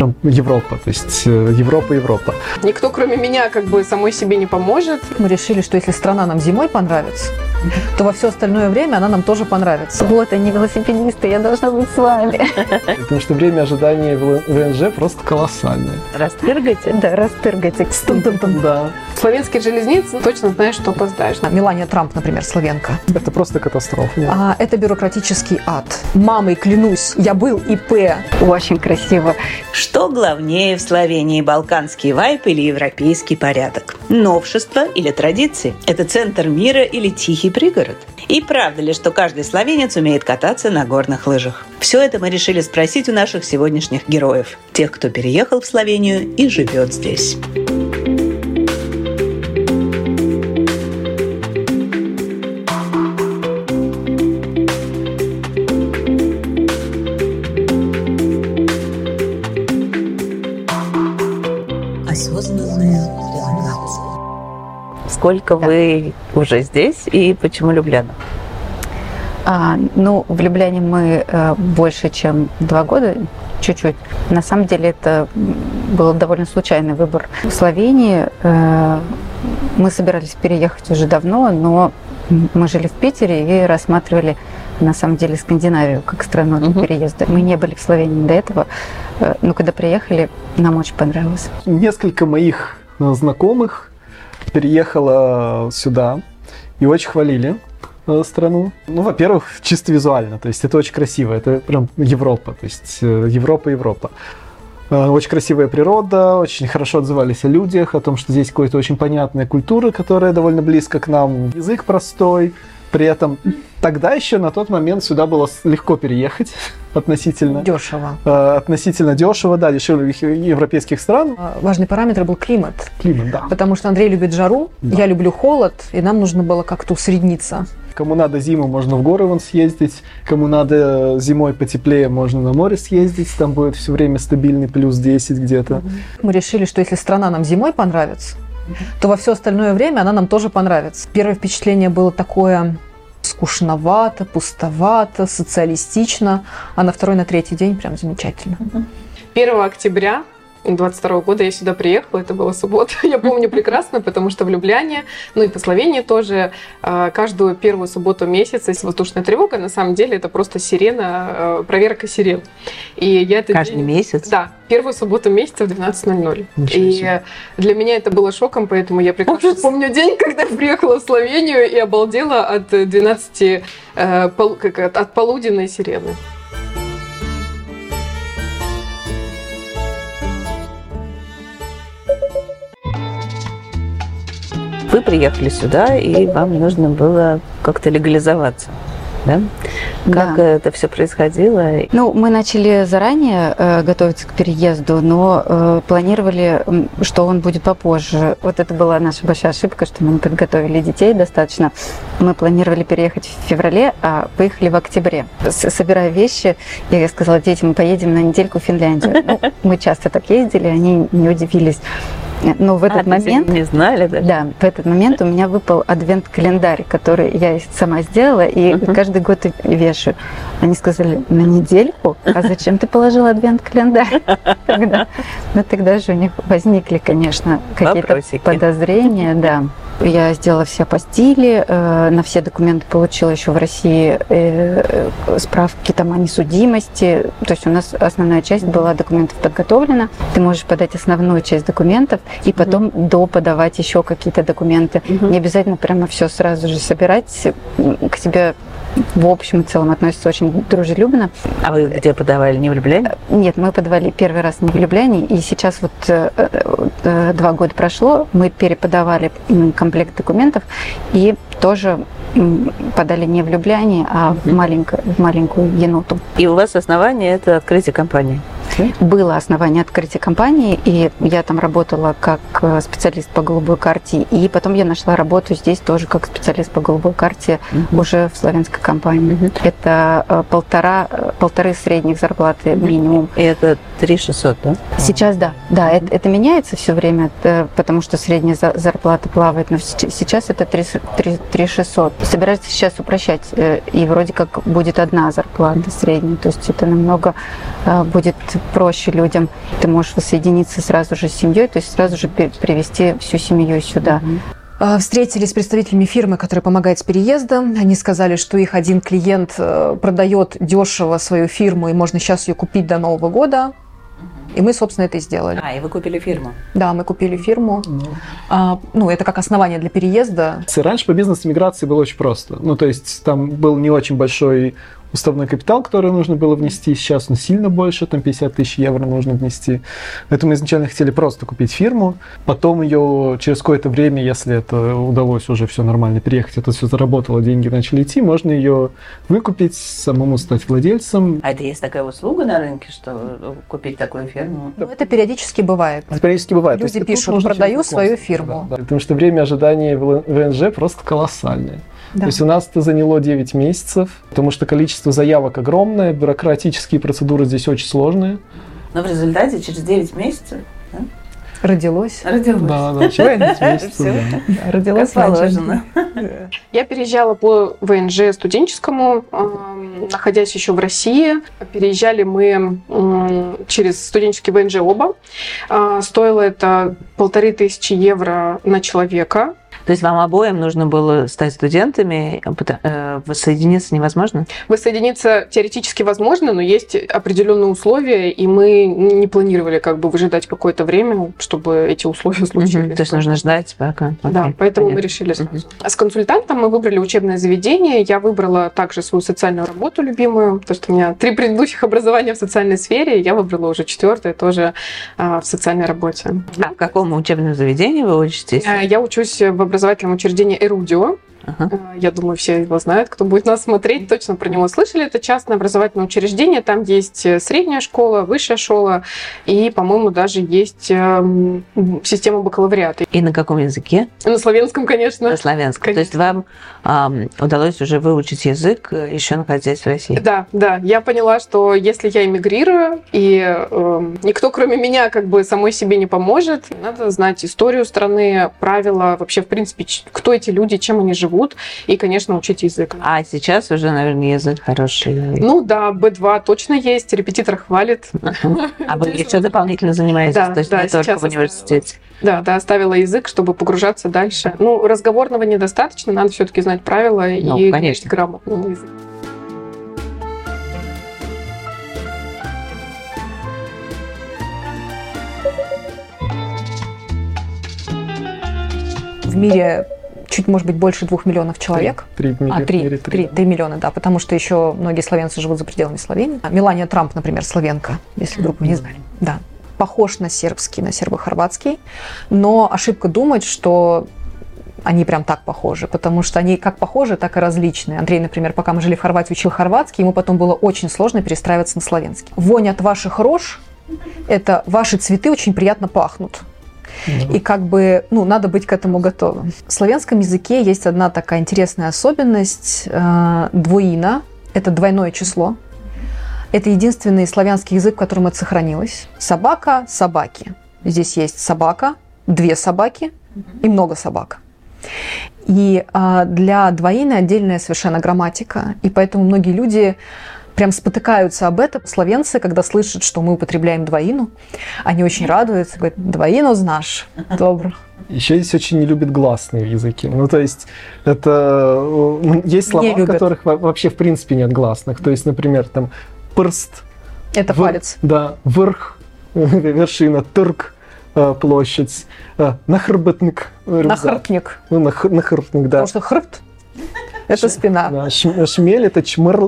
прям Европа, то есть Европа. Никто, кроме меня, как бы самой себе не поможет. Мы решили, что если страна нам зимой понравится, то во все остальное время она нам тоже понравится. Вот они, велосипедисты, я должна быть с вами. Потому что время ожидания в ВНЖ просто колоссальное. Растыргайте? Да, растыргайте. Да. Словенские железницы, точно знаешь, что опоздаешь. Мелания Трамп, например, словенка. Это просто катастрофа. Это бюрократический ад. Мамой клянусь, я был ИП. Очень красиво. Что главнее в Словении – балканский вайб или европейский порядок? Новшество или традиции? Это центр мира или тихий пригород? И правда ли, что каждый словенец умеет кататься на горных лыжах? Все это мы решили спросить у наших сегодняшних героев, тех, кто переехал в Словению и живет здесь. Осознанная релаксация. Сколько вы уже здесь и почему Любляна? В Любляне мы больше, чем 2 года, чуть-чуть. На самом деле это был довольно случайный выбор. В Словении мы собирались переехать уже давно, но мы жили в Питере и рассматривали, на самом деле, Скандинавию как страну для переезда. Мы не были в Словении до этого, но когда приехали, нам очень понравилось. Несколько моих знакомых переехало сюда и очень хвалили страну. Во-первых, чисто визуально, то есть это очень красиво, это прям Европа, то есть Европа. Очень красивая природа, очень хорошо отзывались о людях, о том, что здесь какая-то очень понятная культура, которая довольно близко к нам, язык простой. При этом тогда еще на тот момент сюда было легко переехать относительно. Дешево. Относительно дешево, да, дешевле европейских стран. Важный параметр был климат. Климат, да. Потому что Андрей любит жару, да. Я люблю холод, и нам нужно было как-то усредниться. Кому надо зиму, можно в горы вон съездить. Кому надо зимой потеплее, можно на море съездить. Там будет все время стабильный плюс 10 где-то. Мы решили, что если страна нам зимой понравится, то во все остальное время она нам тоже понравится. Первое впечатление было такое скучновато, пустовато, социалистично, а на 2-й, на 3-й день прям замечательно. 1 октября 22 года я сюда приехала, это была суббота, я помню прекрасно, потому что в Любляне, и по Словении тоже, каждую первую субботу месяца есть воздушная тревога, на самом деле это просто сирена, проверка сирен. И я Каждый месяц? Да, первую субботу месяца в 12:00. И для меня это было шоком, поэтому я прекрасно помню день, когда я приехала в Словению и обалдела от 12, от полуденной сирены. Вы приехали сюда, и вам нужно было как-то легализоваться, да? Как это все происходило? Мы начали заранее готовиться к переезду, но планировали, что он будет попозже. Вот это была наша большая ошибка, что мы не подготовили детей достаточно. Мы планировали переехать в феврале, а поехали в октябре. Собирая вещи, я сказала детям, мы поедем на недельку в Финляндию. Мы часто так ездили, они не удивились. Но в этот момент... не знали, да? Да, в этот момент у меня выпал адвент-календарь, который я сама сделала, и каждый год вешаю. Они сказали, на недельку? А зачем ты положила адвент-календарь? Тогда же у них возникли, конечно, какие-то подозрения, да. Я сделала все апостили, на все документы получила еще в России справки там о несудимости. То есть у нас основная часть была документов подготовлена. Ты можешь подать основную часть документов и потом доподавать еще какие-то документы. Не обязательно прямо все сразу же собирать. К тебе в общем и целом относятся очень дружелюбно. А вы где подавали? Не в Любляне? Нет, мы подавали первый раз не в Любляне, и сейчас 2 года прошло, мы переподавали комплект документов и тоже подали не в Любляне, а в маленькую Еноту. И у вас основание – это открытие компании? Было основание открытия компании, и я там работала как специалист по голубой карте, и потом я нашла работу здесь тоже как специалист по голубой карте уже в славянской компании. Это полторы средних зарплаты минимум. И это 3600, да? Сейчас да. Да, это меняется все время, потому что средняя зарплата плавает, но сейчас это 3600. Собираются сейчас упрощать, и вроде как будет одна зарплата средняя, то есть это намного будет проще людям. Ты можешь воссоединиться сразу же с семьей, то есть сразу же привести всю семью сюда. Встретились с представителями фирмы, которая помогает с переездом. Они сказали, что их один клиент продает дешево свою фирму, и можно сейчас ее купить до Нового года. И мы, собственно, это и сделали. И вы купили фирму? Да, мы купили фирму. Это как основание для переезда. Раньше по бизнес-миграции было очень просто. То есть там был не очень большой уставной капитал, который нужно было внести. Сейчас он сильно больше, там 50 тысяч евро нужно внести. Поэтому мы изначально хотели просто купить фирму. Потом ее через какое-то время, если это удалось уже все нормально переехать, это все заработало, деньги начали идти, можно ее выкупить, самому стать владельцем. А это есть такая услуга на рынке, что купить такую фирму? Это периодически бывает. Это периодически бывает. Люди пишут, продаю свою фирму. Да, потому что время ожидания в ВНЖ просто колоссальное. Да. То есть у нас это заняло 9 месяцев, потому что количество заявок огромное, бюрократические процедуры здесь очень сложные. Но в результате через 9 месяцев родилось. Да, через 9 месяцев. Родилось положено. Я переезжала по ВНЖ студенческому, находясь еще в России. Переезжали мы через студенческий ВНЖ оба. Стоило это 1500 евро на человека. То есть вам обоим нужно было стать студентами, воссоединиться невозможно? Воссоединиться теоретически возможно, но есть определенные условия, и мы не планировали выжидать какое-то время, чтобы эти условия случились. То есть нужно ждать пока. Да, поэтому мы решили сразу. А с консультантом мы выбрали учебное заведение. Я выбрала также свою социальную работу любимую, потому что у меня 3 предыдущих образования в социальной сфере, я выбрала уже 4-е тоже в социальной работе. А в каком учебном заведении вы учитесь? Я учусь в образовательном учреждении «Эрудио». Я думаю, все его знают, кто будет нас смотреть, точно про него слышали. Это частное образовательное учреждение, там есть средняя школа, высшая школа, и, по-моему, даже есть система бакалавриата. И на каком языке? На славянском, конечно. На славянском. Конечно. То есть вам удалось уже выучить язык, еще находясь в России? Да. Я поняла, что если я эмигрирую, и никто, кроме меня, самой себе не поможет, надо знать историю страны, правила, вообще, в принципе, кто эти люди, чем они живут, и, конечно, учить язык. А сейчас уже, наверное, язык хороший. Да, B2 точно есть, репетитор хвалит. А вы еще дополнительно занимаетесь, то есть не только в университете? Да, оставила язык, чтобы погружаться дальше. Разговорного недостаточно, надо все-таки знать правила и говорить грамотно на языке. В мире чуть, может быть, больше 2 миллионов человек. 3 миллиона, да, потому что еще многие словенцы живут за пределами Словении. Мелания Трамп, например, словенка, если вдруг вы не знали. Да. Похож на сербский, на сербо-хорватский, но ошибка думать, что они прям так похожи, потому что они как похожи, так и различные. Андрей, например, пока мы жили в Хорватии, учил хорватский, ему потом было очень сложно перестраиваться на славянский. Вонь от ваших рож – это ваши цветы очень приятно пахнут. И надо быть к этому готовым. В славянском языке есть одна такая интересная особенность. Двоина – это двойное число. Это единственный славянский язык, в котором это сохранилось. Собака – собаки. Здесь есть собака, 2 собаки и много собак. И для двоины отдельная совершенно грамматика. И поэтому многие люди прям спотыкаются об этом. Словенцы, когда слышат, что мы употребляем двоину, они очень радуются, говорят: двоину знаешь, добро. Еще здесь очень не любят гласные языки. То есть, это есть слова, в которых вообще в принципе нет гласных. То есть, например, там перст. Это палец. Да, верх, вершина, тырк, площадь, нахрбетник. Нахрбтник. Нахрбтник, да. Потому что хрбт – это спина. Да, шмель – это чмырл.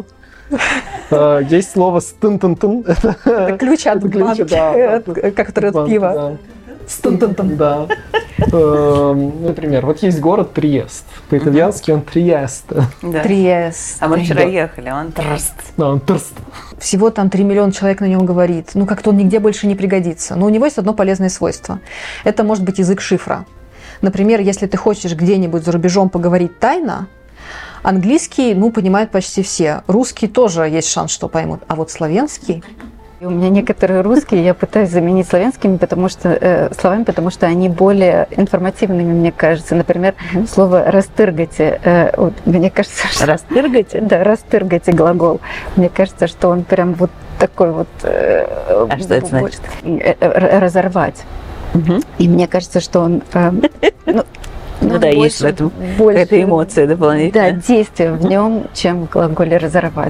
Есть слово стын-тын-тын. Это ключ от банки, который от пива. Стын-тын-тын. Да. Например, вот есть город Триест. По-итальянски он Триесте. Триест. А мы вчера ехали, он Трст. Да, он Трст. Всего там 3 миллиона человек на нем говорит. Как-то он нигде больше не пригодится. Но у него есть одно полезное свойство. Это может быть язык шифра. Например, если ты хочешь где-нибудь за рубежом поговорить тайно, английский, понимают почти все. Русский тоже есть шанс, что поймут. А вот славянский... У меня некоторые русские я пытаюсь заменить славянскими, словами, потому что они более информативными, мне кажется. Например, слово «растыргайте». Мне кажется, что... Растыргайте? Да, «растыргайте» глагол. Мне кажется, что он прям вот такой вот... А что это значит? Разорвать. И мне кажется, что он... Ну да, есть в этом какая-то эмоция дополнительная. Да, действие в нем, чем в глаголе «разорвать».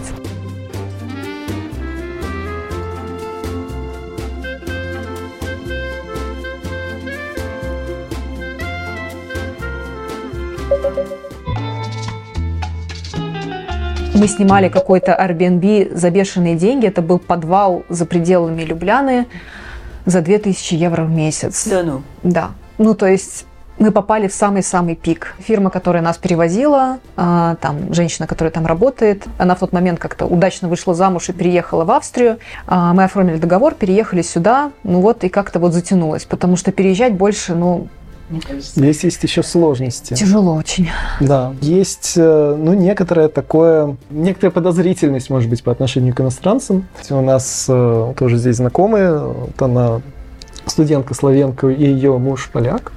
Мы снимали какой-то Airbnb за бешеные деньги. Это был подвал за пределами Любляны за 2000 евро в месяц. Да ну? Да. Ну, то есть мы попали в самый-самый пик. Фирма, которая нас перевозила, там женщина, которая там работает, она в тот момент как-то удачно вышла замуж и переехала в Австрию. Мы оформили договор, переехали сюда, ну вот и как-то вот затянулось, потому что переезжать больше, Здесь есть еще сложности. тяжело очень. Да, есть некоторая подозрительность, может быть, по отношению к иностранцам. У нас тоже здесь знакомые, вот она студентка-словенка и ее муж поляк.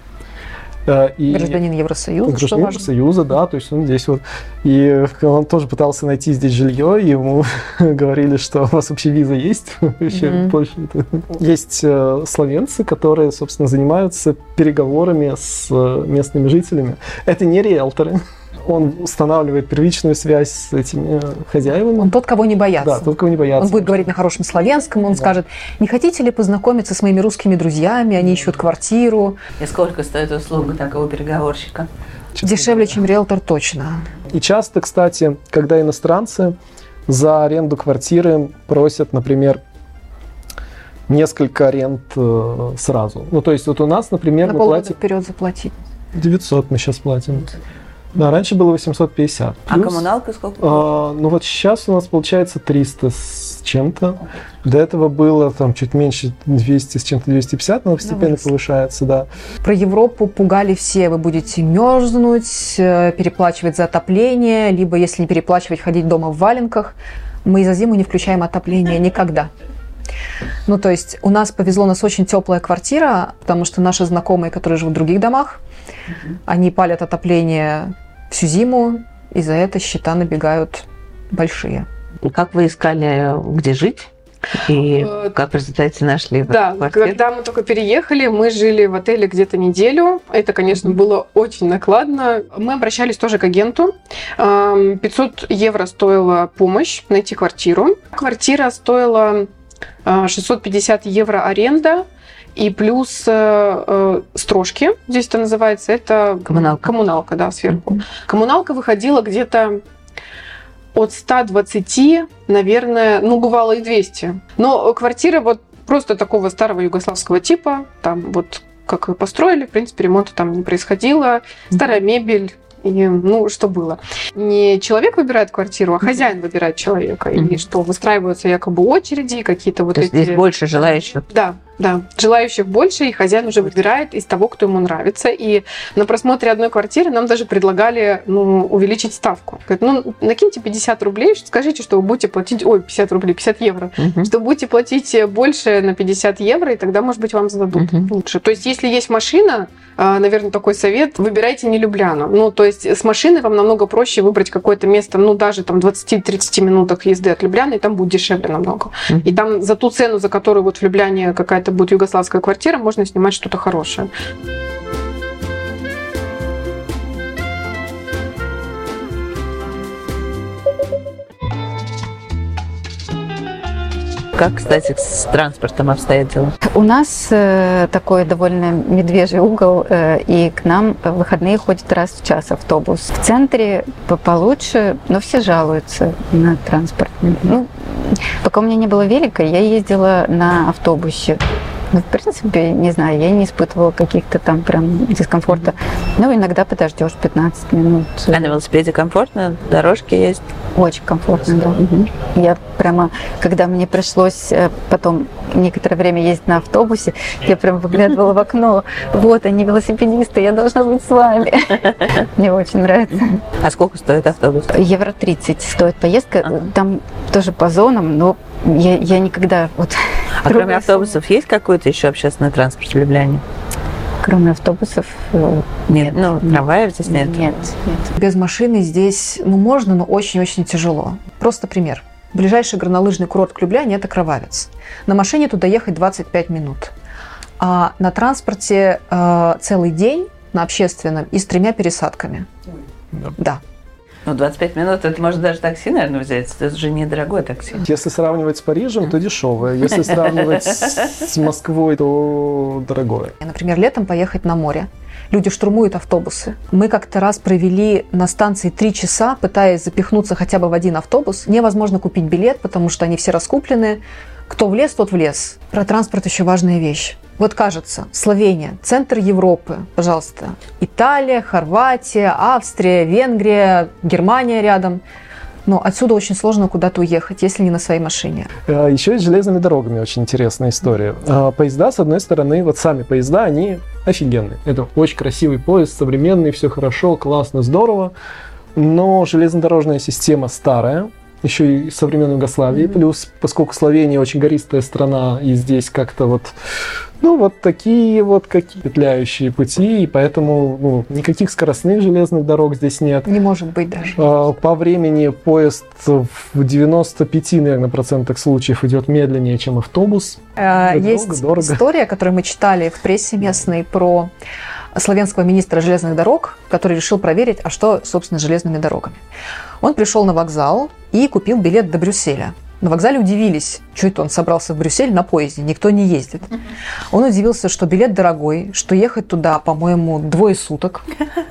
И Гражданин Евросоюза, гражданин что важно. Евросоюза, да, то есть он здесь вот. И он тоже пытался найти здесь жилье, и ему говорили, что у вас вообще виза есть. Вообще больше. Есть словенцы, которые, собственно, занимаются переговорами с местными жителями. Это не риэлторы. Он устанавливает первичную связь с этими хозяевами. Он тот, кого не боятся. Да, тот, кого не боятся. Он будет говорить на хорошем славянском, он скажет: не хотите ли познакомиться с моими русскими друзьями, они ищут квартиру. И сколько стоит услуга такого переговорщика? Дешевле, чем риэлтор, точно. И часто, кстати, когда иностранцы за аренду квартиры просят, например, несколько аренд сразу. Ну, то есть вот у нас, например, На мы полгода платим... вперед заплатить. 900 мы сейчас платим. Да, раньше было 850. А Плюс, коммуналка сколько? ну вот сейчас у нас получается 300 с чем-то. До этого было там чуть меньше 200 с чем-то, 250, но постепенно повышается, да. Про Европу пугали все: вы будете мерзнуть, переплачивать за отопление, либо, если не переплачивать, ходить дома в валенках. Мы за зиму не включаем отопление никогда. Ну, то есть у нас повезло, у нас очень теплая квартира, потому что наши знакомые, которые живут в других домах, они палят отопление всю зиму, и за это счета набегают большие. Как вы искали, где жить? И как в результате нашли Да, квартиру? когда мы только переехали, мы жили в отеле где-то неделю. Это, конечно, было очень накладно. Мы обращались тоже к агенту. 500 евро стоила помощь найти квартиру. Квартира стоила 650 евро аренда. И плюс строжки, здесь это называется, это коммуналка, да, сверху. Коммуналка выходила где-то от 120, наверное, бывало и 200. Но квартира вот просто такого старого югославского типа, там вот как ее построили, в принципе, ремонта там не происходило, старая мебель. И, что было. Не человек выбирает квартиру, а хозяин выбирает человека. И что выстраиваются якобы очереди, какие-то вот То эти... здесь больше желающих? Да. Желающих больше, и хозяин уже выбирает из того, кто ему нравится. И на просмотре одной квартиры нам даже предлагали увеличить ставку. Говорят, накиньте 50 рублей, скажите, что вы будете платить... 50 рублей, 50 евро. Что вы будете платить больше на 50 евро, и тогда, может быть, вам зададут лучше. То есть, если есть машина, наверное, такой совет: выбирайте не Любляну. То есть, с машиной вам намного проще выбрать какое-то место, даже там 20-30 минутах езды от Любляны, и там будет дешевле намного. И там за ту цену, за которую вот в Любляне какая-то будет югославская квартира, можно снимать что-то хорошее. Как, кстати, с транспортом обстоят дела? У нас такой довольно медвежий угол, и к нам в выходные ходит раз в час автобус. В центре получше, но все жалуются на транспорт. Пока у меня не было велика, я ездила на автобусе. В принципе, не знаю, я не испытывала каких-то там прям дискомфорта. Иногда подождешь 15 минут. А на велосипеде комфортно? Дорожки есть? Очень комфортно, да. Я прямо, когда мне пришлось потом некоторое время ездить на автобусе, я прям выглядывала в окно. Вот они, велосипедисты, я должна быть с вами. Мне очень нравится. А сколько стоит автобус? Евро 30 стоит поездка. Там тоже по зонам, но Я никогда вот... А кроме автобусов есть какой-то еще общественный транспорт в Любляне? Кроме автобусов... Нет, трамваев здесь нет? Нет. Без машины здесь, можно, но очень-очень тяжело. Просто пример. Ближайший горнолыжный курорт к Любляне – это Кровавец. На машине туда ехать 25 минут. А на транспорте целый день, на общественном, и с 3 пересадками. Да. 25 минут, это может даже такси, наверное, взять. Это же недорогое такси. Если сравнивать с Парижем, то дешевое. Если сравнивать с Москвой, то дорогое. Например, летом поехать на море. Люди штурмуют автобусы. Мы как-то раз провели на станции 3 часа, пытаясь запихнуться хотя бы в один автобус. Невозможно купить билет, потому что они все раскуплены. Кто влез, тот влез. Про транспорт еще важная вещь. Вот кажется, Словения, центр Европы, пожалуйста. Италия, Хорватия, Австрия, Венгрия, Германия рядом. Но отсюда очень сложно куда-то уехать, если не на своей машине. Еще и с железными дорогами очень интересная история. Поезда, с одной стороны, вот сами поезда, они офигенные. Это очень красивый поезд, современный, все хорошо, классно, здорово. Но железнодорожная система старая, еще и современной Югославии. Плюс, поскольку Словения очень гористая страна, и здесь как-то вот такие какие петляющие пути, и поэтому никаких скоростных железных дорог здесь нет. Не может быть даже. По времени поезд в 95, наверное, процентах случаев идет медленнее, чем автобус. Есть история, которую мы читали в прессе местной про словенского министра железных дорог, который решил проверить, а что, собственно, с железными дорогами. Он пришел на вокзал и купил билет до Брюсселя. На вокзале удивились, что это он собрался в Брюссель на поезде, никто не ездит. Он удивился, что билет дорогой, что ехать туда, по-моему, 2 суток.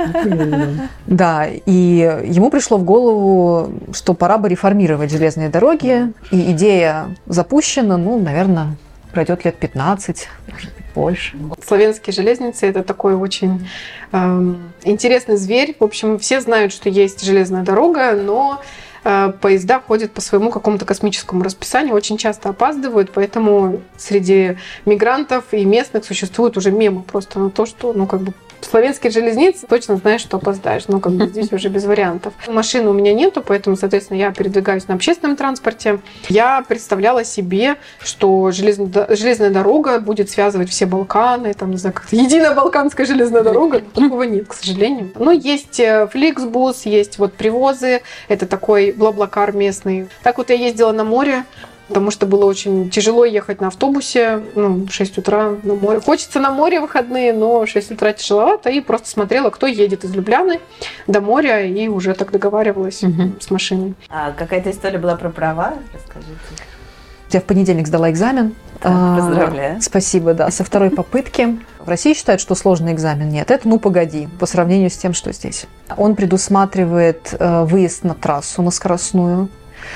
Да, и ему пришло в голову, что пора бы реформировать железные дороги, и идея запущена, наверное, пройдет лет 15, может быть, больше. Словенские железницы – это такой очень интересный зверь. В общем, все знают, что есть железная дорога, но поезда ходят по своему какому-то космическому расписанию, очень часто опаздывают, поэтому среди мигрантов и местных существуют уже мемы просто на то, что, словенские железницы, точно знаешь, что опоздаешь. Здесь уже без вариантов. Машины у меня нету, поэтому, соответственно, я передвигаюсь на общественном транспорте. Я представляла себе, что железная дорога будет связывать все Балканы, как-то единая балканская железная дорога. Такого нет, к сожалению. Но есть Фликсбус, есть привозы. Это такой блаблакар местный. Так я ездила на море, потому что было очень тяжело ехать на автобусе, в 6 утра на море. Хочется на море в выходные, но 6 утра тяжеловато. И просто смотрела, кто едет из Любляны до моря, и уже так договаривалась с машиной. А какая-то история была про права? Расскажите. Я в понедельник сдала экзамен. Поздравляю. Спасибо, да. Со 2-й попытки. В России считают, что сложный экзамен. Нет, это погоди, по сравнению с тем, что здесь. Он предусматривает выезд на трассу, на скоростную.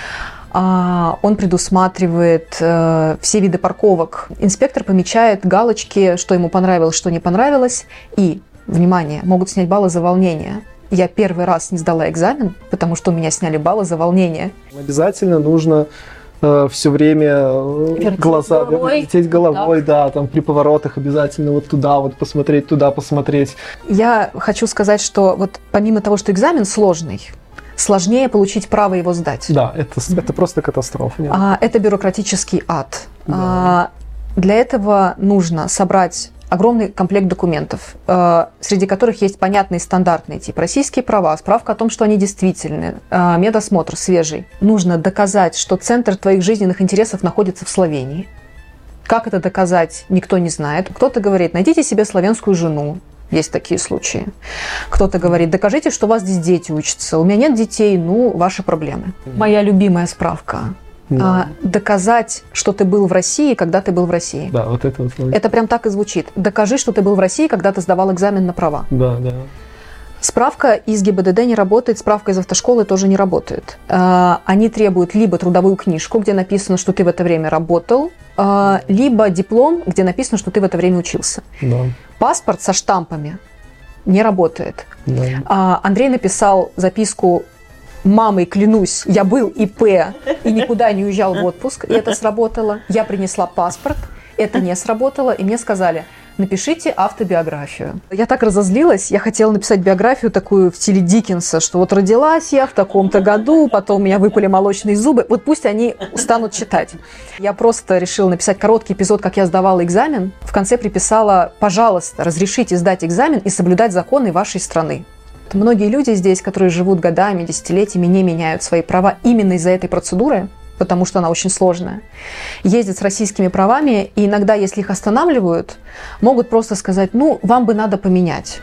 Он предусматривает все виды парковок. Инспектор помечает галочки, что ему понравилось, что не понравилось. И, внимание, могут снять баллы за волнение. Я первый раз не сдала экзамен, потому что у меня сняли баллы за волнение. Обязательно нужно все время вертеть головой, да, при поворотах обязательно туда посмотреть. Я хочу сказать, что помимо того, что экзамен сложный, сложнее получить право его сдать. Да, это просто катастрофа. Это бюрократический ад. Да. Для этого нужно собрать огромный комплект документов, среди которых есть понятные стандартные типа российские права, справка о том, что они действительны, медосмотр свежий. Нужно доказать, что центр твоих жизненных интересов находится в Словении. Как это доказать, никто не знает. Кто-то говорит, найдите себе славянскую жену. Есть такие случаи. Кто-то говорит, докажите, что у вас здесь дети учатся. У меня нет детей, ваши проблемы. Моя любимая справка. Да. Доказать, что ты был в России, когда ты был в России. Да, это. Это прям так и звучит. Докажи, что ты был в России, когда ты сдавал экзамен на права. Да. Справка из ГИБДД не работает, справка из автошколы тоже не работает. Они требуют либо трудовую книжку, где написано, что ты в это время работал, либо диплом, где написано, что ты в это время учился. Да. Паспорт со штампами не работает. Да. Андрей написал записку: «Мамой клянусь, я был ИП и никуда не уезжал в отпуск», и это сработало. Я принесла паспорт, это не сработало, и мне сказали: напишите автобиографию. Я так разозлилась, я хотела написать биографию такую в стиле Диккенса, что вот родилась я в таком-то году, потом у меня выпали молочные зубы. Вот пусть они станут читать. Я просто решила написать короткий эпизод, как я сдавала экзамен. В конце приписала: пожалуйста, разрешите сдать экзамен и соблюдать законы вашей страны. Многие люди здесь, которые живут годами, десятилетиями, не меняют свои права именно из-за этой процедуры, потому что она очень сложная. Ездят с российскими правами, и иногда, если их останавливают, могут просто сказать: ну, вам бы надо поменять.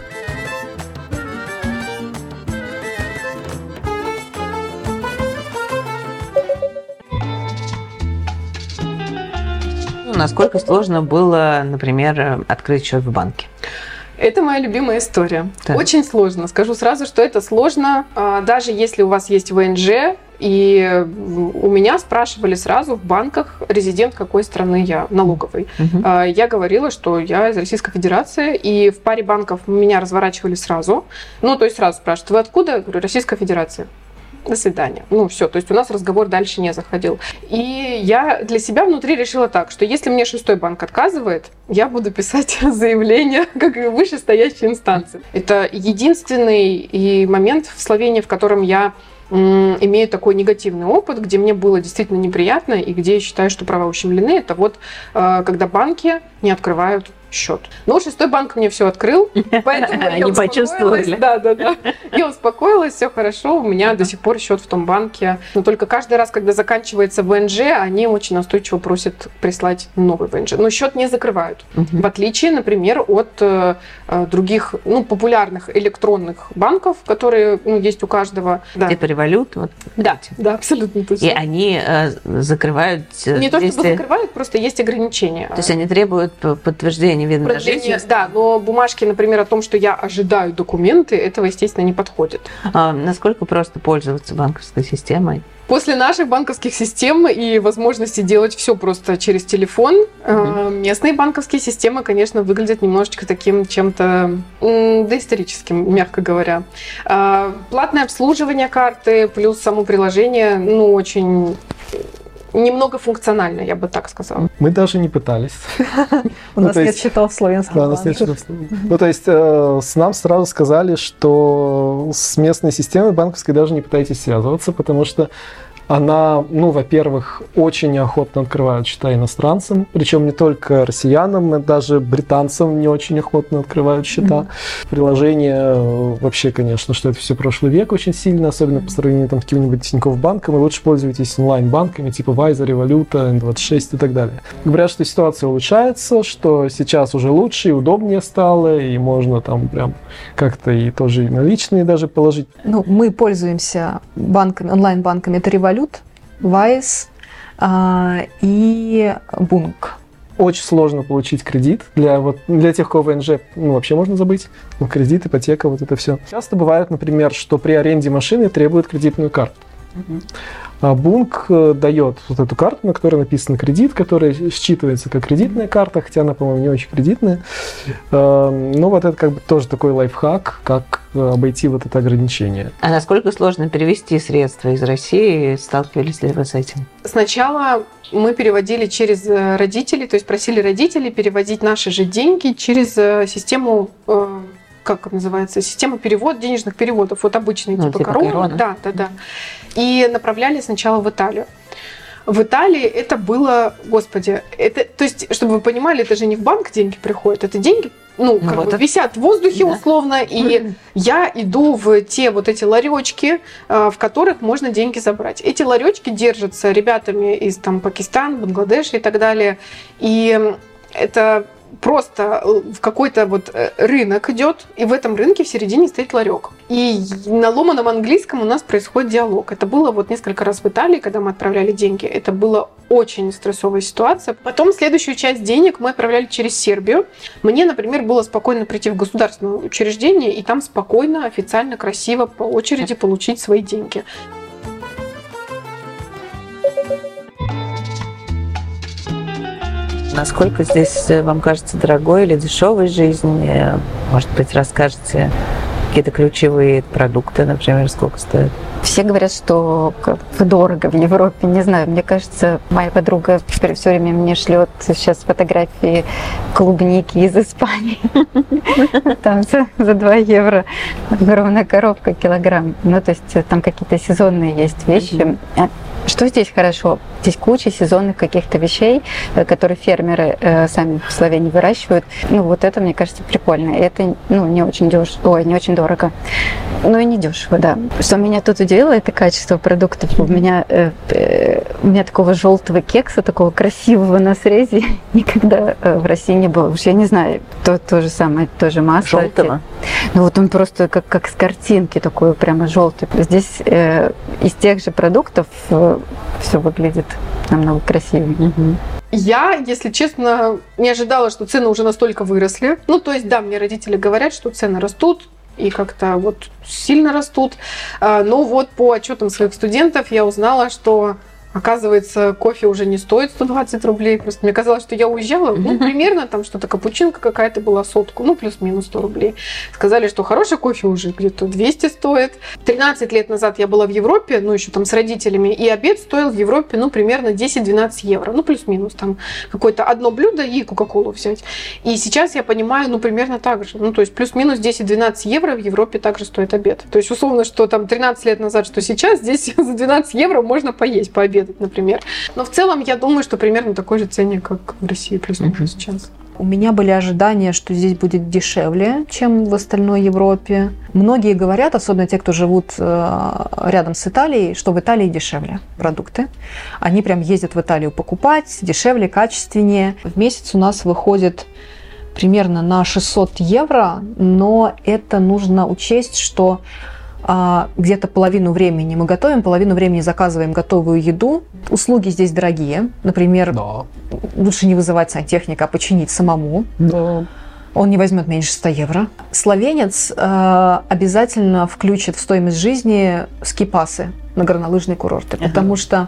Насколько сложно было, например, открыть счет в банке? Это моя любимая история. Так. Очень сложно. Скажу сразу, что это сложно, даже если у вас есть ВНЖ. И у меня спрашивали сразу в банках, резидент какой страны я, налоговой. Я говорила, что я из Российской Федерации, и в паре банков меня разворачивали сразу. Ну, то есть сразу спрашивают: вы откуда? Я говорю: Российская Федерация. До свидания. Ну, все. То есть у нас разговор дальше не заходил. И я для себя внутри решила так, что если мне 6-й банк отказывает, я буду писать заявление как и вышестоящей инстанции. Это единственный момент в Словении, в котором я имею такой негативный опыт, где мне было действительно неприятно и где я считаю, что права ущемлены. Это вот когда банки не открывают счет. Но 6-й банк мне все открыл, поэтому я не почувствовали. Да. Я успокоилась, все хорошо, у меня до сих пор счет в том банке. Но только каждый раз, когда заканчивается ВНЖ, они очень настойчиво просят прислать новый ВНЖ. Но счет не закрывают. В отличие, например, от других популярных электронных банков, которые есть у каждого. Типа Revolut. Вот. Да, абсолютно точно. И они закрывают... Не то чтобы закрывают, просто есть ограничения. То есть они требуют подтверждения вида на жительство? Да, но бумажки, например, о том, что я ожидаю документы, этого, естественно, не подходит. Насколько просто пользоваться банковской системой? После наших банковских систем и возможности делать все просто через телефон, местные банковские системы, конечно, выглядят немножечко таким чем-то доисторическим, мягко говоря. Платное обслуживание карты плюс само приложение, очень... немного функционально, я бы так сказала. Мы даже не пытались. У нас нет счетов в словенском банке. Да, у нас нет счетов. Ну, то есть нам сразу сказали, что с местной системой банковской даже не пытайтесь связываться, потому что она, во-первых, очень неохотно открывает счета иностранцам, причем не только россиянам, но даже британцам не очень охотно открывают счета. Приложение вообще, конечно, что это все прошлый век очень сильно, особенно по сравнению с каким-нибудь Тинькофф банком, и лучше пользуйтесь онлайн-банками типа Вайза, Revolut, N26 и так далее. Говорят, что ситуация улучшается, что сейчас уже лучше и удобнее стало, и можно там прям как-то и тоже и наличные даже положить. Мы пользуемся банками, онлайн-банками. Это Revolut, Вайс и Бунк. Очень сложно получить кредит. Для тех, у кого ВНЖ вообще можно забыть. Кредит, ипотека, вот это все. Часто бывает, например, что при аренде машины требуют кредитную карту. А Бунк дает вот эту карту, на которой написан кредит, которая считывается как кредитная карта, хотя она, по-моему, не очень кредитная. Вот это тоже такой лайфхак, как обойти вот это ограничение. А насколько сложно перевести средства из России? Сталкивались ли вы с этим? Сначала мы переводили через родителей, то есть просили родителей переводить наши же деньги через систему... как называется, система денежных переводов, вот обычные, типа Корона. Да. И направляли сначала в Италию. В Италии это было, то есть, чтобы вы понимали, это же не в банк деньги приходят, это деньги, висят в воздухе условно, и я иду в те эти ларечки, в которых можно деньги забрать. Эти ларечки держатся ребятами из Пакистана, Бангладеша и так далее, и это просто в какой-то рынок идет, и в этом рынке в середине стоит ларек. И на ломаном английском у нас происходит диалог. Это было несколько раз в Италии, когда мы отправляли деньги. Это была очень стрессовая ситуация. Потом следующую часть денег мы отправляли через Сербию. Мне, например, было спокойно прийти в государственное учреждение и там спокойно, официально, красиво по очереди получить свои деньги. Насколько здесь вам кажется дорогой или дешевой жизнь? Может быть, расскажете какие-то ключевые продукты, например, сколько стоят? Все говорят, что дорого в Европе. Не знаю, мне кажется, моя подруга все время мне шлет сейчас фотографии клубники из Испании. Там за 2 евро огромная коробка, килограмм. Ну, то есть там какие-то сезонные есть вещи. Что здесь хорошо? Здесь куча сезонных каких-то вещей, которые фермеры сами в Словении выращивают. Ну, вот это, мне кажется, прикольно. И это, не очень дешево, не очень дорого. Ну и не дешево, да. Что меня тут удивило, это качество продуктов. У меня такого желтого кекса, такого красивого на срезе никогда в России не было. Уж я не знаю, то же самое, тоже масло. Желтого? Ну вот он просто как с картинки такой прямо желтый. Здесь из тех же продуктов все выглядит намного красивее. Я, если честно, не ожидала, что цены уже настолько выросли. Ну, то есть, да, мне родители говорят, что цены растут, и как-то вот сильно растут. Но вот по отчетам своих студентов я узнала, что, оказывается, кофе уже не стоит 120 рублей. Просто мне казалось, что я уезжала, примерно там что-то капучинка какая-то была 100, плюс-минус 100 рублей. Сказали, что хороший кофе уже где-то 200 стоит. 13 лет назад я была в Европе, еще там с родителями, и обед стоил в Европе, примерно 10-12 евро. Плюс-минус там какое-то одно блюдо и кока-колу взять. И сейчас я понимаю, примерно так же. То есть плюс-минус 10-12 евро в Европе также стоит обед. То есть условно, что там 13 лет назад, что сейчас, здесь за 12 евро можно поесть, пообедать, например. Но в целом я думаю, что примерно такой же ценник, как в России плюс-минус сейчас. У меня были ожидания, что здесь будет дешевле, чем в остальной Европе. Многие говорят, особенно те, кто живут рядом с Италией, что в Италии дешевле продукты. Они прям ездят в Италию покупать, дешевле, качественнее. В месяц у нас выходит примерно на 600 евро, но это нужно учесть, что где-то половину времени мы готовим, половину времени заказываем готовую еду. Услуги здесь дорогие. Например, лучше не вызывать сантехника, а починить самому. Да. Он не возьмет меньше 100 евро. Словенец обязательно включит в стоимость жизни ски-пасы на горнолыжные курорты, потому что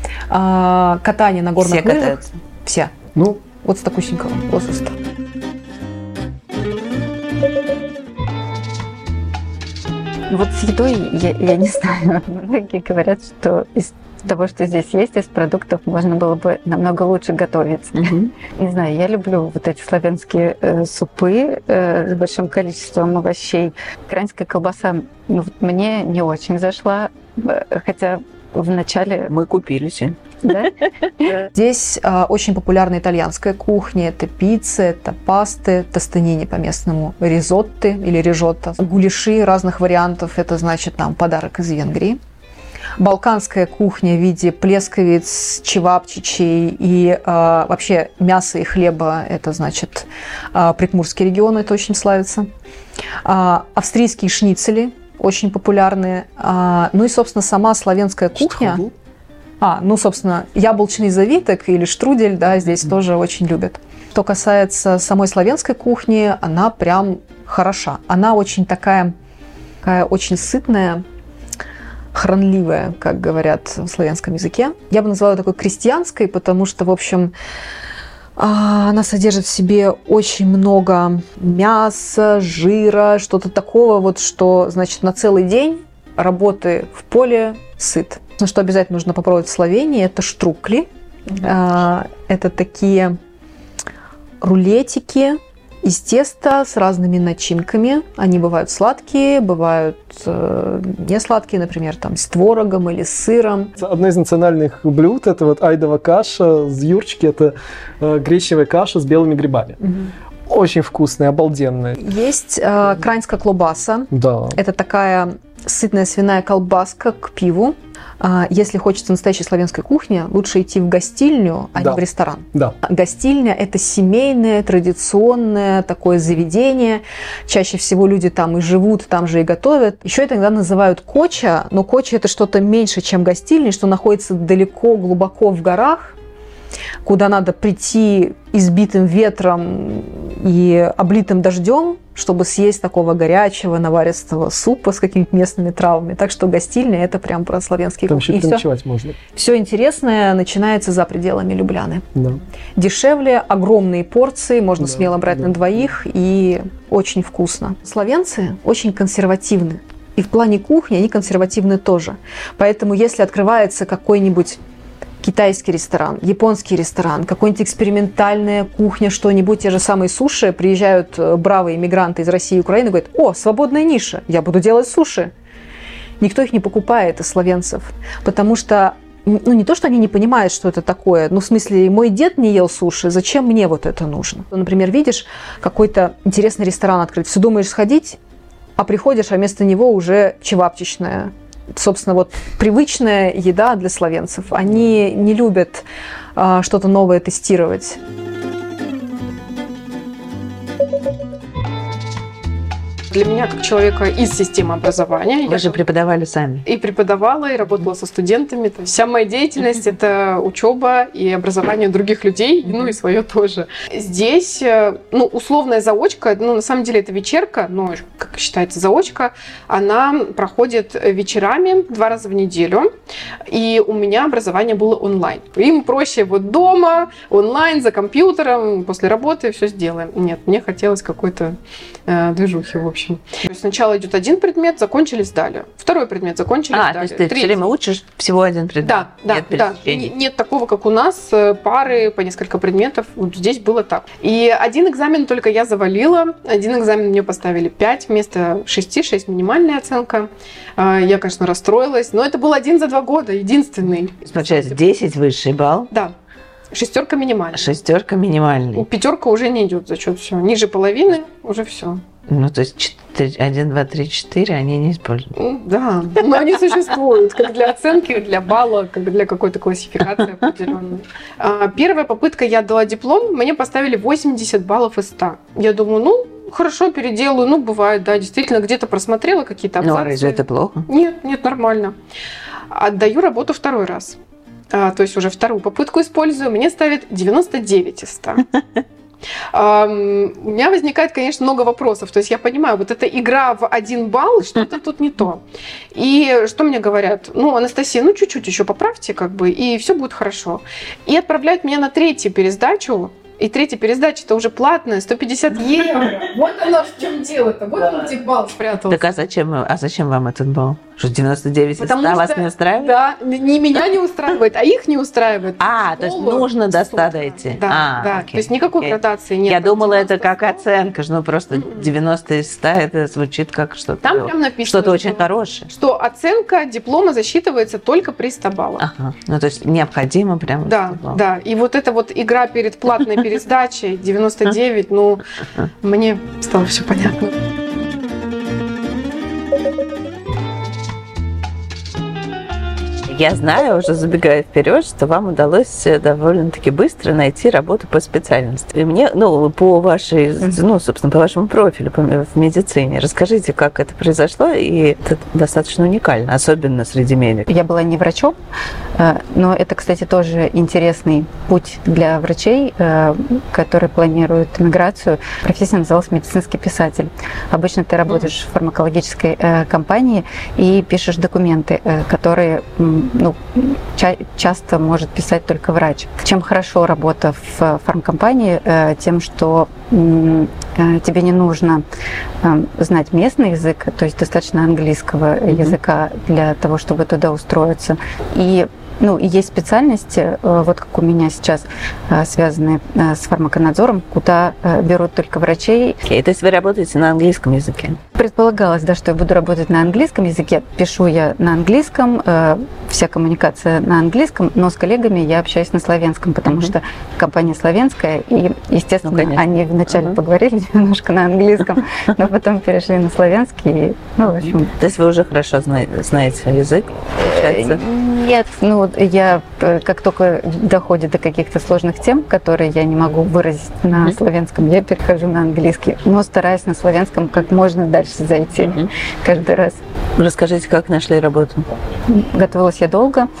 катание на горных лыжах... Катаются? Все. Вот с такусенького возраста. Вот с едой, я не знаю, многие говорят, что из того, что здесь есть, из продуктов можно было бы намного лучше готовить. Не знаю, я люблю вот эти славянские супы с большим количеством овощей. Украинская колбаса мне не очень зашла, хотя в начале... Мы купились. Да? Здесь очень популярна итальянская кухня. Это пиццы, это пасты, тостанини по-местному, ризотты или рижотто, гуляши разных вариантов. Это значит там подарок из Венгрии. Балканская кухня в виде плесковиц, чевапчичей и вообще мяса и хлеба. Это значит Прикмурский регион, это очень славится. Австрийские шницели очень популярные. Ну и, собственно, сама славянская кухня. Собственно, яблочный завиток или штрудель, да, здесь тоже очень любят. Что касается самой славянской кухни, она прям хороша. Она очень такая очень сытная, хранливая, как говорят в славянском языке. Я бы назвала ее такой крестьянской, потому что, в общем, она содержит в себе очень много мяса, жира, что-то такого, что, значит, на целый день работы в поле сыт. Что обязательно нужно попробовать в Словении, это штрукли. Это такие рулетики из теста с разными начинками. Они бывают сладкие, бывают не сладкие, например, там с творогом или с сыром. Одно из национальных блюд – это айдова каша с юрчики. Это гречневая каша с белыми грибами. Очень вкусная, обалденная. Есть краинская клобаса. Да. Это такая сытная свиная колбаска к пиву. Если хочется настоящей славянской кухни, лучше идти в гостильню, а не в ресторан. Да. Гостильня – это семейное, традиционное такое заведение. Чаще всего люди там и живут, там же и готовят. Еще это иногда называют коча, но коча – это что-то меньше, чем гостильня, что находится далеко, глубоко в горах. куда надо прийти избитым ветром и облитым дождем, чтобы съесть такого горячего наваристого супа с какими-то местными травами. Так что гостиная – это прям про славянские Там кухни. еще ночевать можно. Все интересное начинается за пределами Любляны. Да. Дешевле, огромные порции, можно Да, смело брать да. на двоих, и очень вкусно. Словенцы очень консервативны. И в плане кухни они консервативны тоже. Поэтому если открывается какой-нибудь китайский ресторан, японский ресторан, какой-нибудь экспериментальная кухня, что-нибудь, те же самые суши, приезжают бравые иммигранты из России и Украины, говорят: о, свободная ниша, я буду делать суши. Никто их не покупает из словенцев, потому что, ну, не то, что они не понимают, что это такое, ну, в смысле, мой дед не ел суши, зачем мне вот это нужно? Например, видишь какой-то интересный ресторан открыт, все думаешь сходить, а приходишь, а вместо него уже чевапчичная. Собственно, вот привычная еда для словенцев. Они не любят что-то новое тестировать. Для меня, как человека из системы образования, Вы же преподавали сами. и преподавала, и работала со студентами. То есть вся моя деятельность – это учеба и образование других людей, ну и свое тоже. Здесь, ну, условная заочка, ну, на самом деле это вечерка, ну, как считается заочка, она проходит вечерами 2 раза в неделю, и у меня образование было онлайн. Им проще вот дома, онлайн, за компьютером, после работы все сделаем. Нет, мне хотелось какой-то движухи, в общем. То есть сначала идет один предмет, закончили, сдали. Второй предмет, закончили, сдали. То есть ты Третий. все время учишь всего один предмет? Да, да, Нет да. пересечений? Нет такого, как у нас, пары по несколько предметов. Вот здесь было так. И один экзамен только я завалила. Один экзамен мне поставили 5 вместо 6 минимальная оценка. Я, конечно, расстроилась, но это был один за 2 года, единственный. Получается, 10 высший балл, Да. 6 минимальная. 6 минимальный. 5 уже не идет за счет все. Ниже половины уже все. Ну, то есть 1, 2, 3, 4 они не используют. Да, но они существуют как для оценки, для балла, как для какой-то классификации определенной. Первая попытка, я дала диплом, мне поставили 80 баллов из 100. Я думаю, ну, хорошо, переделаю. Ну, бывает, да, действительно, где-то просмотрела какие-то абзацы. Ну, а разве это плохо? Нет, нормально. Отдаю работу 2 раз. То есть уже 2-ю попытку использую, мне ставят 99 из 100. У меня возникает, конечно, много вопросов. То есть я понимаю, вот эта игра в 1 балл, что-то тут не то. И что мне говорят? Ну, Анастасия, ну чуть-чуть еще поправьте, как бы, и все будет хорошо. И отправляют меня на 3-ю пересдачу. И 3-я пересдача-то уже платная, 150 евро. Вот оно в чем дело-то. Вот он тебе балл спрятал. Так а зачем вам этот балл? Что 99 из 100 вас не устраивает? Да, не меня не устраивает, а их не устраивает. То есть нужно до 100 дойти. Да, да. Окей, То есть никакой окей. градации нет. Я думала, это как 90-100. оценка, ну просто 90 из 100 это звучит как что-то. Там прям написано, что-то очень хорошее. что оценка диплома засчитывается только при 100 баллах. Ага. Ну, то есть необходимо прям. Да, да. И вот эта вот игра перед платной пересдачей 99, ну, мне стало все понятно. Я знаю, уже забегая вперед, что вам удалось довольно-таки быстро найти работу по специальности. И мне, по вашей, собственно, по вашему профилю в медицине, расскажите, как это произошло, и это достаточно уникально, особенно среди медиков. Я была не врачом, но это, кстати, тоже интересный путь для врачей, которые планируют иммиграцию. Профессия называлась медицинский писатель. Обычно ты работаешь в фармакологической компании и пишешь документы, которые часто может писать только врач. Чем хорошо работа в фармкомпании, тем, что тебе не нужно знать местный язык, то есть достаточно английского языка для того, чтобы туда устроиться. И есть специальности, вот как у меня сейчас, связанные с фармаконадзором, куда берут только врачей. То есть вы работаете на английском языке? Предполагалось, да, что я буду работать на английском языке. Пишу я на английском, вся коммуникация на английском, но с коллегами я общаюсь на славянском, потому что компания славянская, и, естественно, они вначале поговорили немножко на английском, но потом перешли на славянский. В общем. То есть вы уже хорошо знаете язык? Нет, я как только доходит до каких-то сложных тем, которые я не могу выразить на славянском, я перехожу на английский, но стараюсь на славянском как можно дальше зайти каждый раз. Расскажите, как нашли работу? Готовилась я долго.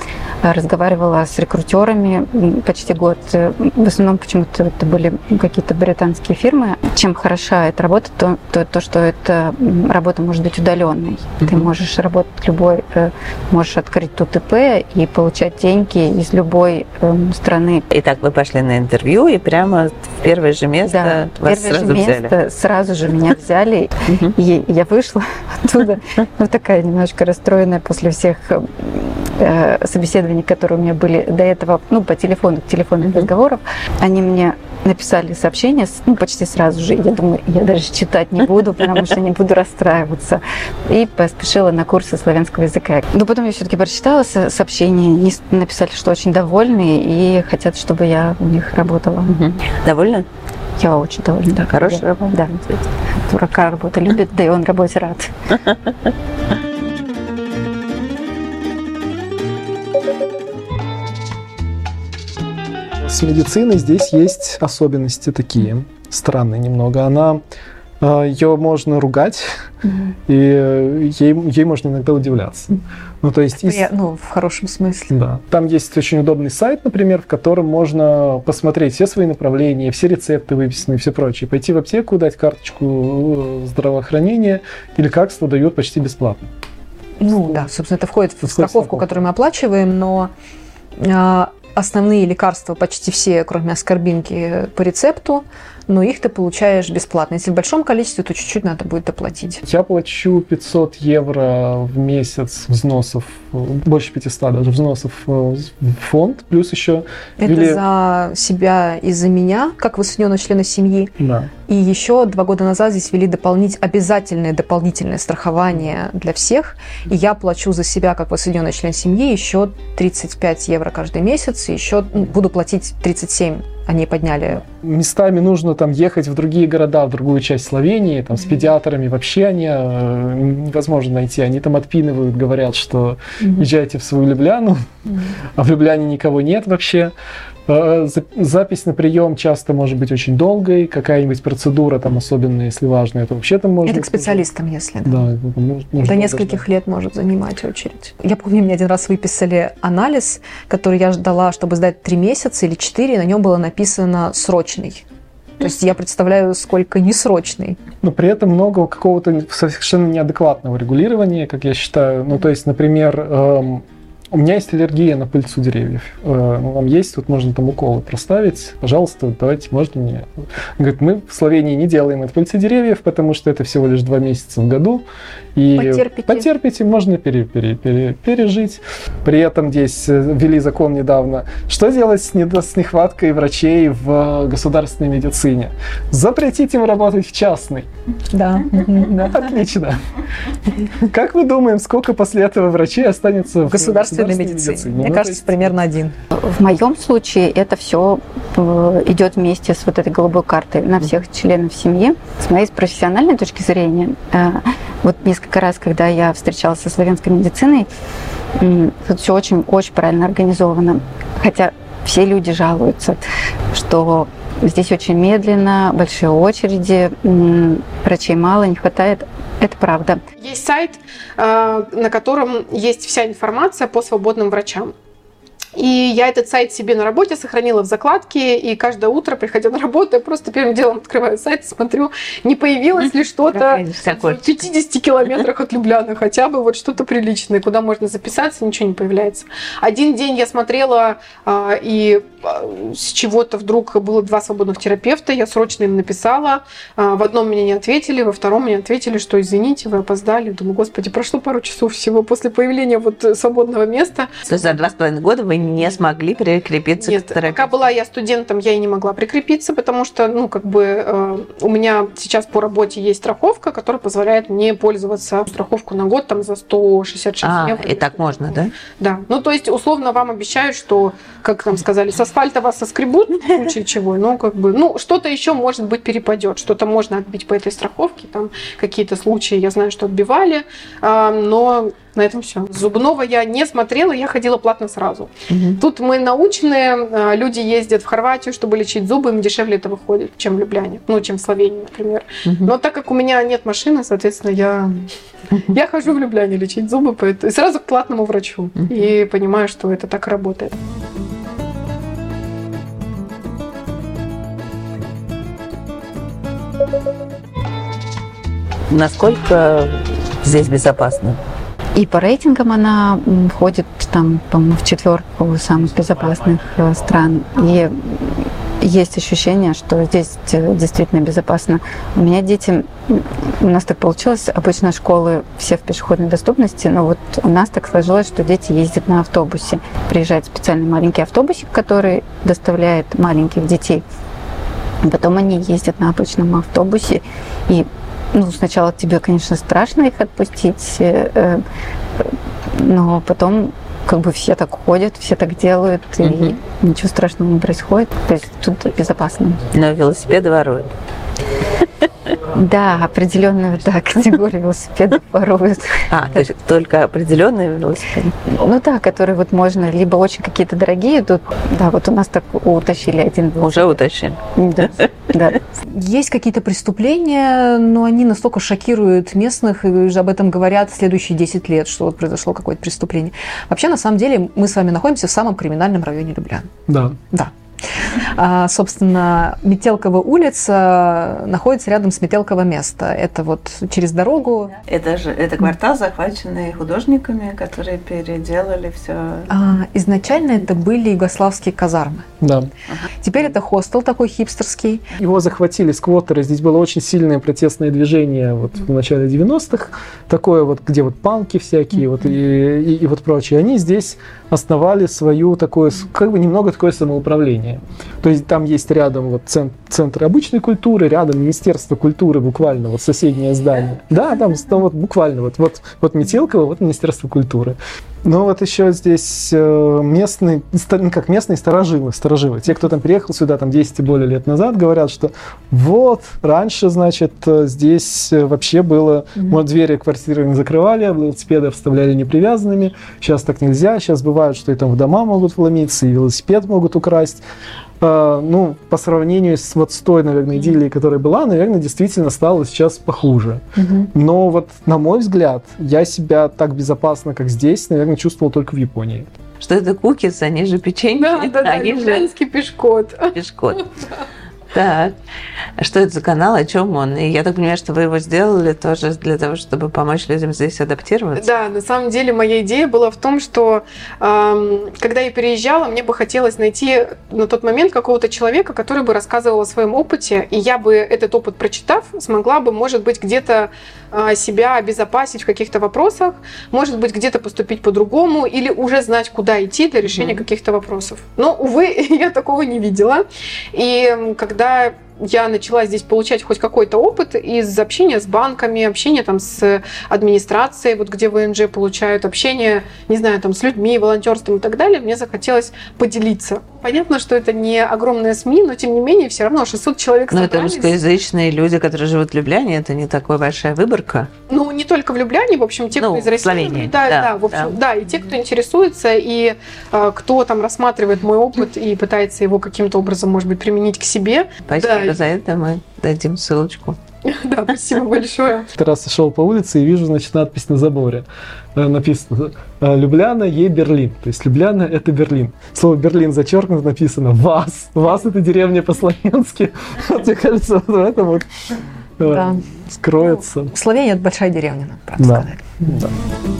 разговаривала с рекрутерами почти год. В основном почему-то это были какие-то британские фирмы. Чем хороша эта работа, то что эта работа может быть удаленной. Ты можешь работать любой, можешь открыть ТУТП и получать деньги из любой страны. Итак, вы пошли на интервью и прямо в первое же место вас сразу взяли. Сразу же меня взяли. И я вышла оттуда, такая немножко расстроенная после всех собеседований, которые у меня были до этого, по телефону, телефонных разговоров. Они мне написали сообщение, почти сразу же. Я думаю, я даже читать не буду, потому что не буду расстраиваться. И поспешила на курсы славянского языка. Но потом я все-таки прочитала сообщение, они написали, что очень довольны и хотят, чтобы я у них работала. Довольна? Я очень довольна. Да, хорошая работа. Да. Дурака работу любит, да и он работе рад. С медициной здесь есть особенности такие, странные немного. Ее можно ругать, и ей можно иногда удивляться. То есть в хорошем смысле. Да. Там есть очень удобный сайт, например, в котором можно посмотреть все свои направления, все рецепты выписаны и все прочее. Пойти в аптеку, дать карточку здравоохранения, и лекарства дают почти бесплатно. Собственно, это входит в страховку, которую мы оплачиваем, но основные лекарства почти все, кроме аскорбинки, по рецепту, но их ты получаешь бесплатно. Если в большом количестве, то чуть-чуть надо будет доплатить. Я плачу 500 евро в месяц взносов, больше 500 даже взносов в фонд, плюс еще... Это за себя и за меня, как воссоединенного члена семьи. Да. И еще 2 года назад здесь ввели обязательное дополнительное страхование для всех. И я плачу за себя, как воссоединенный член семьи, еще 35 евро каждый месяц. И еще буду платить 37. Они подняли. Местами нужно ехать в другие города, в другую часть Словении, с педиатрами вообще они невозможно найти. Они отпинывают, говорят, что езжайте в свою Любляну, а в Любляне никого нет вообще. Запись на прием часто может быть очень долгой, какая-нибудь процедура, особенно если важная, это вообще можно... Это к специалистам, если. Да, до нескольких лет может занимать очередь. Я помню, мне один раз выписали анализ, который я ждала, чтобы сдать 3 месяца или 4, на нем было написано «срочный». То есть я представляю, сколько несрочный. Но при этом много какого-то совершенно неадекватного регулирования, как я считаю. То есть, например, у меня есть аллергия на пыльцу деревьев. Вам есть, можно уколы проставить. Пожалуйста, давайте, можно мне? Он говорит, мы в Словении не делаем от пыльцы деревьев, потому что это всего лишь 2 месяца в году. И потерпите, можно пережить. При этом здесь ввели закон недавно. Что делать с нехваткой врачей в государственной медицине? Запретить им работать в частной. Да. Отлично. Как мы думаем, сколько после этого врачей останется в государственной медицине? Мне кажется, примерно 1. В моем случае это все идет вместе с этой голубой картой на всех членов семьи. С моей профессиональной точки зрения, несколько раз, когда я встречалась со славянской медициной, тут все очень правильно организовано. Хотя все люди жалуются, что здесь очень медленно, большие очереди, врачей мало, не хватает. Это правда. Есть сайт, на котором есть вся информация по свободным врачам. И я этот сайт себе на работе сохранила в закладке, и каждое утро, приходя на работу, я просто первым делом открываю сайт, смотрю, не появилось ли что-то в 50 километрах от Любляны, хотя бы что-то приличное, куда можно записаться, ничего не появляется. Один день я смотрела, и с чего-то вдруг было 2 свободных терапевта, я срочно им написала, в одном мне не ответили, во втором мне ответили, что извините, вы опоздали. Думаю, господи, прошло пару часов всего после появления свободного места. То есть за 2,5 года вы не смогли прикрепиться к терапевту? Пока была я студентом, я и не могла прикрепиться, потому что, у меня сейчас по работе есть страховка, которая позволяет мне пользоваться страховку на год за 166 евро. И так можно, да? Да. То есть, условно, вам обещают, что, как нам сказали, со асфальта вас соскребут, в случае чего, но как бы, ну, что-то еще, может быть, перепадет, что-то можно отбить по этой страховке, там какие-то случаи, я знаю, что отбивали, но на этом все. Зубного я не смотрела, я ходила платно сразу. Тут мы научные, люди ездят в Хорватию, чтобы лечить зубы, им дешевле это выходит, чем в Любляне, ну, чем в Словении, например. Но так как у меня нет машины, соответственно, я хожу в Любляне лечить зубы, поэтому, и сразу к платному врачу. И понимаю, что это так работает. Насколько здесь безопасно? И по рейтингам она входит там, по-моему, в 4 самых безопасных стран. И есть ощущение, что здесь действительно безопасно. У меня дети, у нас так получилось, обычно школы все в пешеходной доступности, но вот у нас так сложилось, что дети ездят на автобусе. Приезжает специальный маленький автобусик, который доставляет маленьких детей. Потом они ездят на обычном автобусе, и сначала тебе, конечно, страшно их отпустить, но потом как бы все так ходят, все так делают, и ничего страшного не происходит. То есть тут безопасно. Но велосипеды воруют. Да, определенную категорию велосипедов воруют. То есть только определенные велосипеды? Ну да, которые вот можно, либо очень какие-то дорогие, тут, да, вот у нас так утащили один велосипед. Уже утащили? Да. Есть какие-то преступления, но они настолько шокируют местных, и уже об этом говорят следующие 10 лет, что вот произошло какое-то преступление. Вообще, на самом деле, мы с вами находимся в самом криминальном районе Любляны. Да. Собственно, Метелкова улица находится рядом с Метелково место. Это вот через дорогу. Это квартал, захваченный художниками, которые переделали все. Изначально это были югославские казармы. Да. Теперь это хостел такой хипстерский. Его захватили сквоттеры. Здесь было очень сильное протестное движение вот в начале 90-х. Такое вот, где вот панки всякие вот, и вот прочее. Они здесь основали свою такое, как бы немного такое самоуправление. То есть там есть рядом вот центр обычной культуры, рядом Министерство культуры, буквально вот соседнее здание. Да, там вот буквально вот Метелково, вот Министерство культуры. Но вот еще здесь местные старожилы. Те, кто там приехал сюда там 10 и более лет назад, говорят, что вот раньше, значит, здесь вообще было, двери квартиры не закрывали, велосипеды вставляли непривязанными. Сейчас так нельзя. Сейчас бывает, что и там в дома могут вломиться, и велосипед могут украсть. По сравнению с той, наверное, идиллией, которая была, наверное, действительно стало сейчас похуже. Но вот, на мой взгляд, я себя так безопасно, как здесь, наверное, чувствовал только в Японии. Что это кукис, они же печеньки. Да, люблянский пешкот. Так, что это за канал, о чем он? И я так понимаю, что вы его сделали тоже для того, чтобы помочь людям здесь адаптироваться? Да, на самом деле моя идея была в том, что когда я переезжала, мне бы хотелось найти на тот момент какого-то человека, который бы рассказывал о своем опыте, и я бы этот опыт, прочитав, смогла бы, может быть, где-то себя обезопасить в каких-то вопросах, может быть, где-то поступить по-другому или уже знать, куда идти для решения каких-то вопросов. Но, увы, я такого не видела. И когда я начала здесь получать хоть какой-то опыт из общения с банками, общения там с администрацией, вот где ВНЖ получают, общение, не знаю, там с людьми, волонтерством и так далее, мне захотелось поделиться. Понятно, что это не огромные СМИ, но тем не менее все равно 600 человек собрались. Но это русскоязычные люди, которые живут в Любляне, это не такая большая выборка? Ну, не только в Любляне, в общем, те, кто из России. Словении. Да, и те, кто интересуется, и кто там рассматривает мой опыт и пытается его каким-то образом, может быть, применить к себе. Спасибо за это, мы дадим ссылочку. Да, спасибо большое. Раз я шел по улице и вижу, значит, надпись на заборе. Написано «Любляна е Берлин». То есть Любляна – это Берлин. Слово «Берлин» зачеркнуто, написано «Вас». «Вас» – это деревня по-словенски. Мне кажется, вот в этом вот скроется. Словения – это большая деревня, надо правда сказать. Да.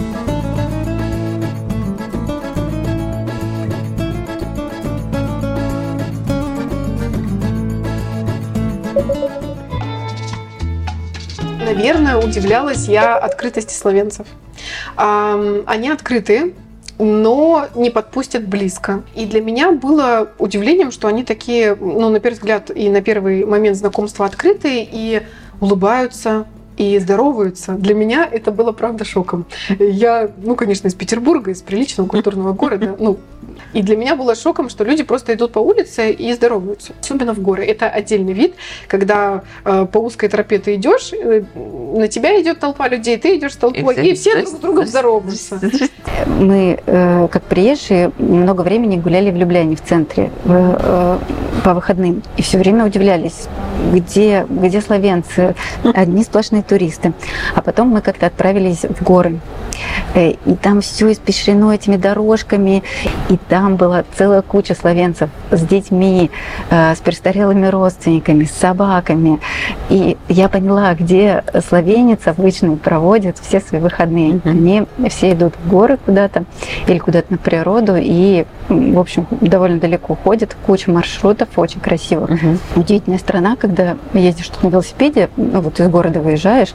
Наверное, удивлялась я открытости словенцев. Они открыты, но не подпустят близко. И для меня было удивлением, что они такие, на первый взгляд и на первый момент знакомства открытые и улыбаются, и здороваются. Для меня это было, правда, шоком. Я, конечно, из Петербурга, из приличного культурного города, И для меня было шоком, что люди просто идут по улице и здороваются. Особенно в горы. Это отдельный вид, когда по узкой тропе ты идешь, на тебя идет толпа людей, ты идешь с толпой, и все друг с другом здороваются. Мы, как приезжие, много времени гуляли в Любляне, в центре, по выходным. И все время удивлялись, где словенцы, одни сплошные туристы. А потом мы как-то отправились в горы. И там все испещрено этими дорожками. И там была целая куча словенцев с детьми, с престарелыми родственниками, с собаками. И я поняла, где словенец обычно проводит все свои выходные. Они все идут в горы куда-то или куда-то на природу. И, в общем, довольно далеко ходят. Куча маршрутов, очень красиво. Удивительная страна, когда ездишь тут на велосипеде, ну, вот из города выезжаешь,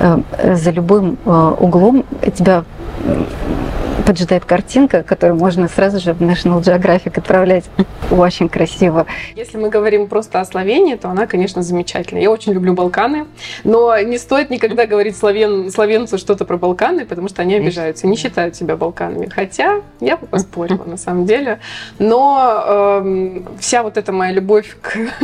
за любым углом тебя поджидает картинка, которую можно сразу же в National Geographic отправлять. Очень красиво. Если мы говорим просто о Словении, то она, конечно, замечательная. Я очень люблю Балканы, но не стоит никогда говорить словенцу что-то про Балканы, потому что они обижаются, не считают себя Балканами. Хотя я бы поспорила, на самом деле. Но вся вот эта моя любовь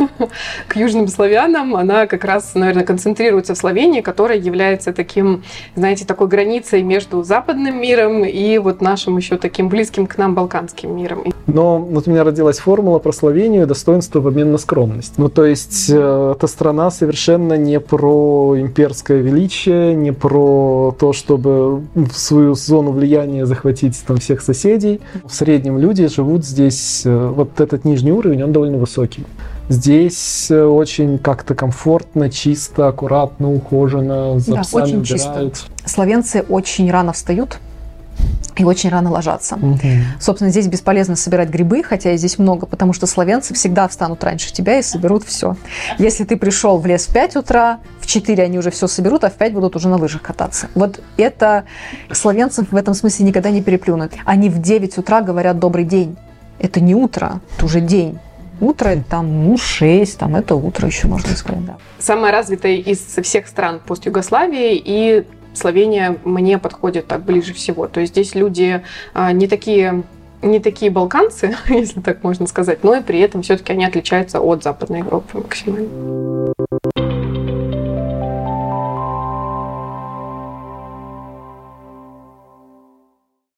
к южным славянам, она как раз, наверное, концентрируется в Словении, которая является таким, знаете, такой границей между западным миром и вот нашим еще таким близким к нам балканским миром. Но вот у меня родилась формула про Словению: достоинство в обмен на скромность. Ну, то есть эта страна совершенно не про имперское величие, не про то, чтобы в свою зону влияния захватить там всех соседей. В среднем люди живут здесь, вот этот нижний уровень, он довольно высокий. Здесь очень как-то комфортно, чисто, аккуратно, ухоженно, за псами очень убирают. чисто. Словенцы очень рано встают и очень рано ложатся. Собственно, здесь бесполезно собирать грибы, хотя и здесь много, потому что словенцы всегда встанут раньше тебя и соберут все. Если ты пришел в лес в 5 утра, в 4 они уже все соберут, а в 5 будут уже на лыжах кататься. Вот это словенцев в этом смысле никогда не переплюнут. Они в 9 утра говорят «добрый день». Это не утро, это уже день. Утро это там, 6, там это утро еще, можно сказать, да. Самая развитая из всех стран постюгославии, и Словения мне подходит так ближе всего. То есть здесь люди не такие балканцы, если так можно сказать, но и при этом все-таки они отличаются от Западной Европы максимально.